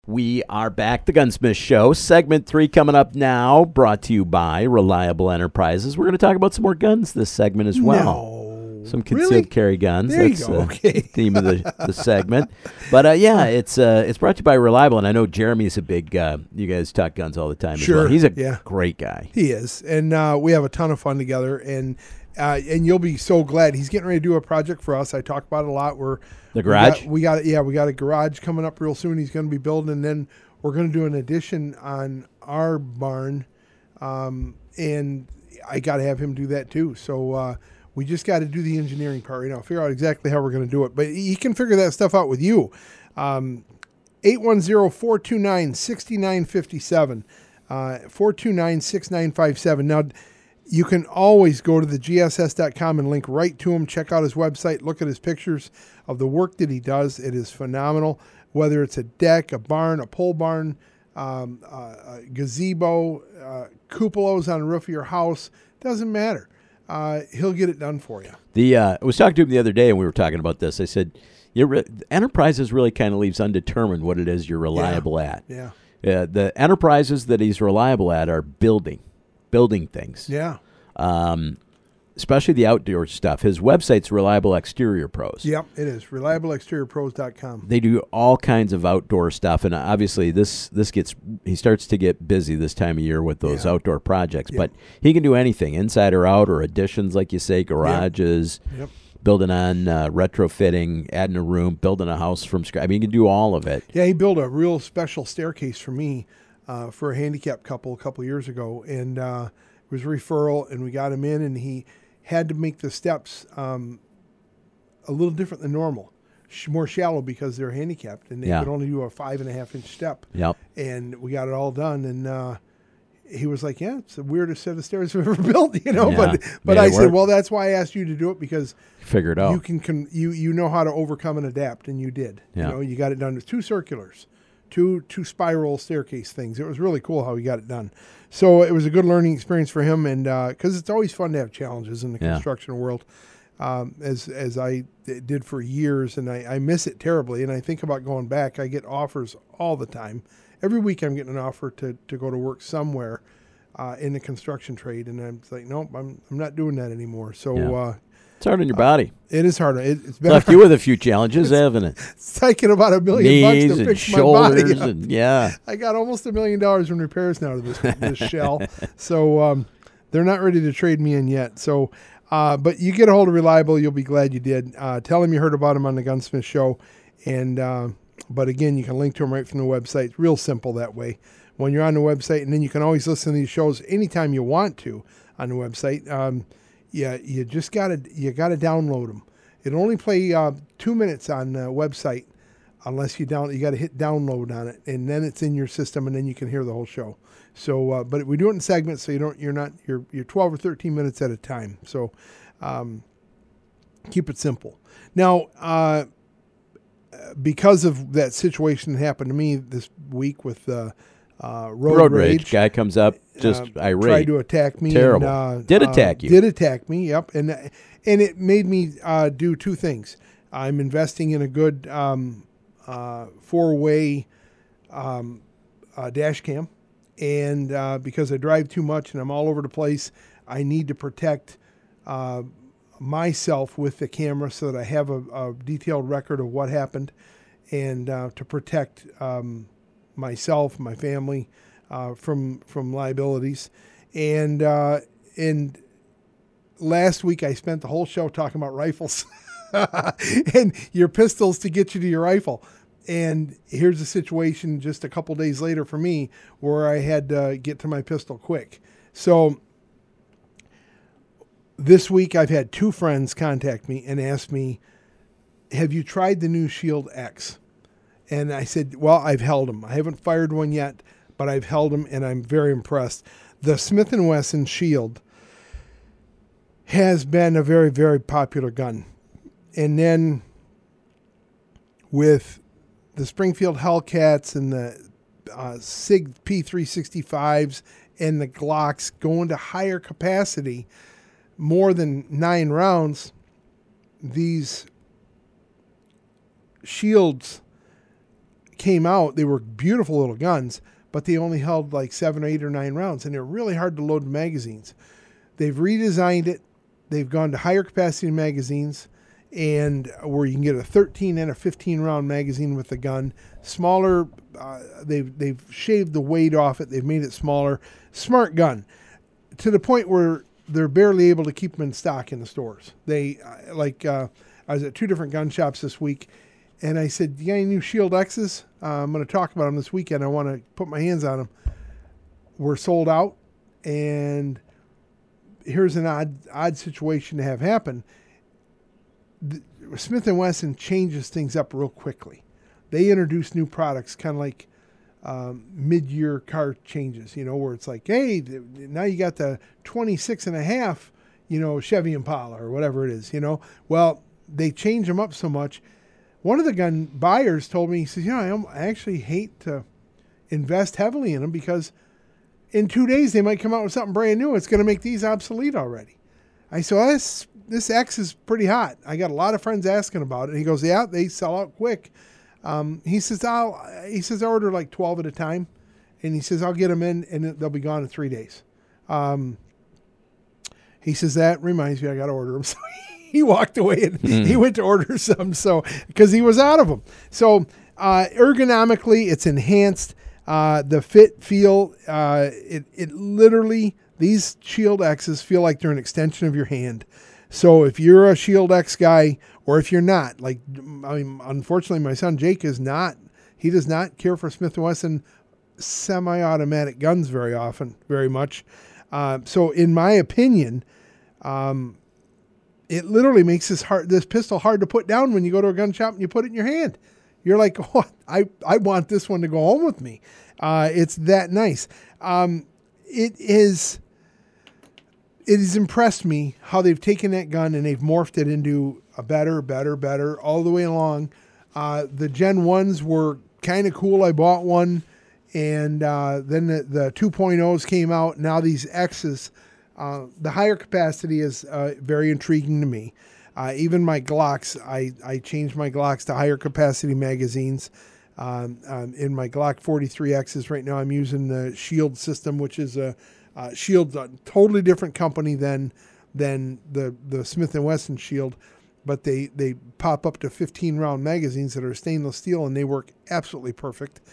We are back, the Gunsmith Show. Segment 3 coming up now, brought to you by Reliable Enterprises. We're going to talk about some more guns this segment as well. No. Some concealed Really? carry guns. There That's you go. Okay. the theme of the segment. But it's brought to you by Reliable, and I know Jeremy's a big, you guys talk guns all the time as well. He's a great guy. He is. And we have a ton of fun together, and you'll be so glad. He's getting ready to do a project for us. I talk about it a lot. The garage? We got a garage coming up real soon. He's going to be building, and then we're going to do an addition on our barn, and I got to have him do that too. So we just got to do the engineering part right now, figure out exactly how we're going to do it. But he can figure that stuff out with you. 810-429-6957, 429-6957. Now, you can always go to the gss.com and link right to him. Check out his website. Look at his pictures of the work that he does. It is phenomenal. Whether it's a deck, a barn, a pole barn, a gazebo, cupolas on the roof of your house, doesn't matter. He'll get it done for you. I was talking to him the other day, and we were talking about this. I said, Enterprises really kind of leaves undetermined what it is you're reliable at. Yeah. The enterprises that he's reliable at are building things. Yeah. Especially the outdoor stuff. His website's Reliable Exterior Pros. Yep, it is. ReliableExteriorPros.com. They do all kinds of outdoor stuff, and obviously he starts to get busy this time of year with those outdoor projects. Yep. But he can do anything, inside or out, or additions, like you say, garages, building on retrofitting, adding a room, building a house from scratch. I mean, he can do all of it. Yeah, he built a real special staircase for me for a handicapped couple a couple years ago, and it was a referral, and we got him in, and he had to make the steps a little different than normal, more shallow because they're handicapped, and they could only do a 5.5-inch step. Yep. And we got it all done, and he was like, "Yeah, it's the weirdest set of stairs I've ever built," you know. Yeah. But I said, "Well, that's why I asked you to do it, because figure it out. You know how to overcome and adapt, and you did. Yeah. You know, you got it done with 2 circulars, two spiral staircase things. It was really cool how he got it done. So it was a good learning experience for him, and because it's always fun to have challenges in the construction world, as I did for years, and I miss it terribly. And I think about going back. I get offers all the time. Every week I'm getting an offer to go to work somewhere in the construction trade, and I'm like, nope, I'm not doing that anymore. So it's hard on your body. It is hard. It's been left you with a few challenges, haven't it? It's taking about $1 million Knees to and fix shoulders my body up. and I got almost $1 million in repairs now to this shell. So they're not ready to trade me in yet. So, but you get a hold of Reliable, you'll be glad you did. Tell him you heard about him on the Gunsmith Show, and but again, you can link to him right from the website. It's real simple that way. When you're on the website, and then you can always listen to these shows anytime you want to on the website. You just gotta download them. It'll only play 2 minutes on the website unless you got to hit download on it, and then it's in your system, and then you can hear the whole show. So, but we do it in segments, so you're 12 or 13 minutes at a time. So, keep it simple. Now, because of that situation that happened to me this week with road rage, guy comes up just irate, tried to attack me. Terrible. And, did attack you. Did attack me. Yep. And it made me do 2 things. I'm investing in a good 4-way dash cam, and because I drive too much and I'm all over the place, I need to protect myself with the camera so that I have a detailed record of what happened, and to protect myself, my family, from liabilities. And last week I spent the whole show talking about rifles and your pistols to get you to your rifle. And here's a situation just a couple days later for me where I had to get to my pistol quick. So this week I've had 2 friends contact me and ask me, have you tried the new Shield X? And I said, well, I've held them. I haven't fired one yet, but I've held them, and I'm very impressed. The Smith & Wesson Shield has been a very, very popular gun. And then with the Springfield Hellcats and the SIG P365s and the Glocks going to higher capacity, more than 9 rounds, these shields came out, they were beautiful little guns, but they only held like 7 or 8 or 9 rounds, and they're really hard to load in magazines. They've redesigned it. They've gone to higher capacity magazines, and where you can get a 13 and a 15 round magazine with the gun. Smaller, they've shaved the weight off it. They've made it smaller. Smart gun, to the point where they're barely able to keep them in stock in the stores. I was at 2 different gun shops this week, and I said, "You got any new Shield X's? I'm going to talk about them this weekend. I want to put my hands on them." We're sold out, and here's an odd situation to have happen. Smith & Wesson changes things up real quickly. They introduce new products, kind of like mid-year car changes, where it's like, hey, now you got the 26.5, Chevy Impala or whatever it is, Well, they change them up so much. One of the gun buyers told me, he says, I actually hate to invest heavily in them because in 2 days they might come out with something brand new. It's going to make these obsolete already. I said, well, this X is pretty hot. I got a lot of friends asking about it. He goes, yeah, they sell out quick. He says, I order like 12 at a time. And he says, I'll get them in and they'll be gone in 3 days. He says, that reminds me, I got to order them. So he walked away and he went to order some. So, because he was out of them. So, ergonomically, it's enhanced. The fit feel, it literally, these Shield X's feel like they're an extension of your hand. So if you're a Shield X guy, or if you're not, unfortunately, my son Jake is not. He does not care for Smith & Wesson semi-automatic guns very much. So in my opinion, it literally makes this pistol hard to put down when you go to a gun shop and you put it in your hand. You're like, oh, I want this one to go home with me. It's that nice. It has impressed me how they've taken that gun and they've morphed it into a better all the way along. The Gen 1s were kind of cool. I bought one, and then the 2.0s came out. Now these X's, the higher capacity is very intriguing to me. Even my Glocks, I changed my Glocks to higher capacity magazines. In my Glock 43Xs right now, I'm using the Shield system, which is Shield's a totally different company than the Smith & Wesson Shield, but they pop up to 15 round magazines that are stainless steel, and they work absolutely perfect.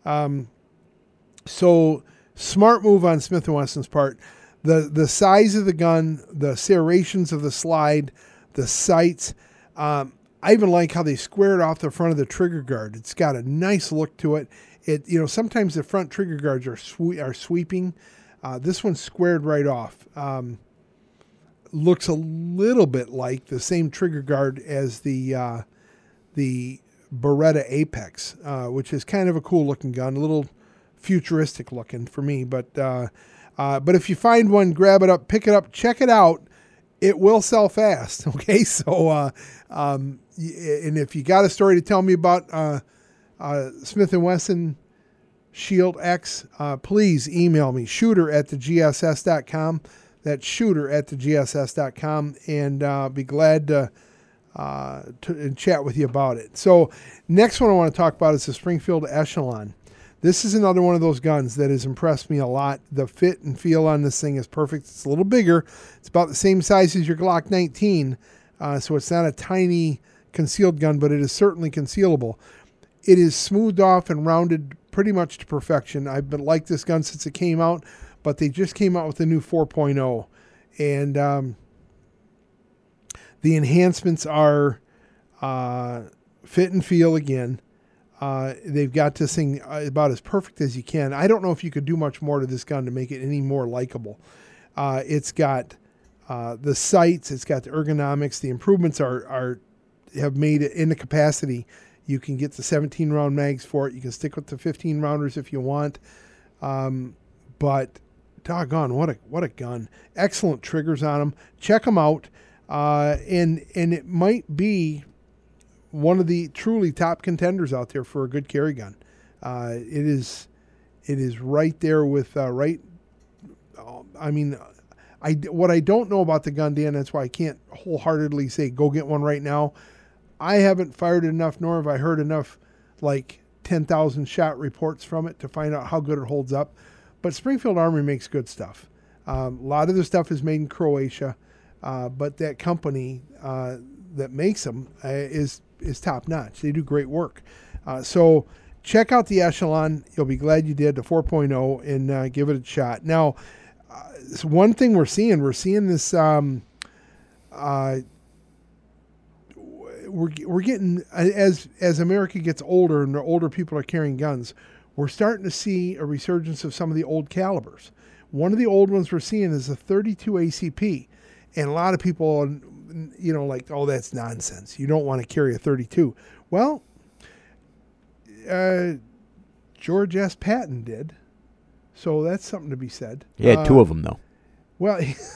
So smart move on Smith & Wesson's part. The size of the gun, the serrations of the slide, the sights. I even like how they squared off the front of the trigger guard. It's got a nice look to it. Sometimes the front trigger guards are sweeping. This one's squared right off. Looks a little bit like the same trigger guard as the Beretta Apex, which is kind of a cool looking gun, a little futuristic looking for me. But if you find one, grab it up, pick it up, check it out. It will sell fast. Okay, so and if you got a story to tell me about Smith & Wesson Shield X, please email me, shooter@thegss.com. That's shooter@thegss.com, and be glad to chat with you about it. So next one I want to talk about is the Springfield Echelon. This is another one of those guns that has impressed me a lot. The fit and feel on this thing is perfect. It's a little bigger. It's about the same size as your Glock 19, so it's not a tiny concealed gun, but it is certainly concealable. It is smoothed off and rounded pretty much to perfection. I've been like this gun since it came out, but they just came out with the new 4.0, and the enhancements are fit and feel again. They've got this thing about as perfect as you can. I don't know if you could do much more to this gun to make it any more likable. It's got the sights, it's got the ergonomics. The improvements have made it in the capacity. You can get the 17 round mags for it. You can stick with the 15 rounders if you want. But doggone, what a gun. Excellent triggers on them. Check them out. And it might be one of the truly top contenders out there for a good carry gun. It is right there with what I don't know about the gun, Dan, that's why I can't wholeheartedly say go get one right now. I haven't fired enough, nor have I heard enough 10,000 shot reports from it to find out how good it holds up. But Springfield Armory makes good stuff. A lot of the stuff is made in Croatia, but that company that makes them is top notch. They do great work. So check out the Echelon. You'll be glad you did, the 4.0, and give it a shot. Now, so one thing we're seeing this. We're getting, as America gets older and the older people are carrying guns, we're starting to see a resurgence of some of the old calibers. One of the old ones we're seeing is a 32 ACP, and a lot of people, like, oh, that's nonsense. You don't want to carry a 32. Well, George S. Patton did, so that's something to be said. He had two of them, though. Well,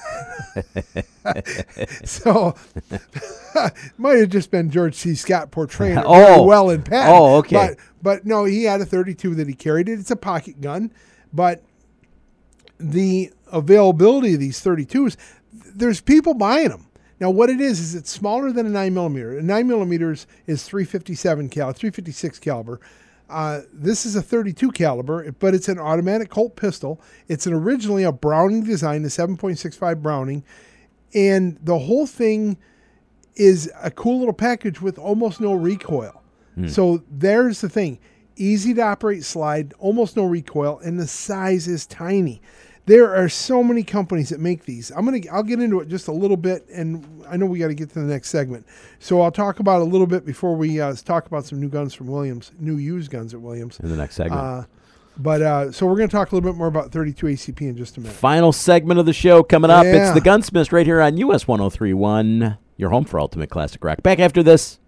so might have just been George C. Scott portraying it very well in Patton. Oh, okay. But no, he had a 32 that he carried. It's a pocket gun, but the availability of these 32s, there's people buying them. Now, what it is it's smaller than a 9mm. A 9mm is 356 caliber. This is a 32 caliber, but it's an automatic Colt pistol. It's originally a Browning design, a 7.65 Browning, and the whole thing is a cool little package with almost no recoil. So there's the thing. Easy to operate slide, almost no recoil, and the size is tiny. There are so many companies that make these. I'll get into it just a little bit, and I know we got to get to the next segment. So I'll talk about it a little bit before we talk about some new guns from Williams, new used guns at Williams. In the next segment. So we're going to talk a little bit more about 32 ACP in just a minute. Final segment of the show coming up. Yeah. It's the Gunsmith right here on US 103.1, your home for Ultimate Classic Rock. Back after this.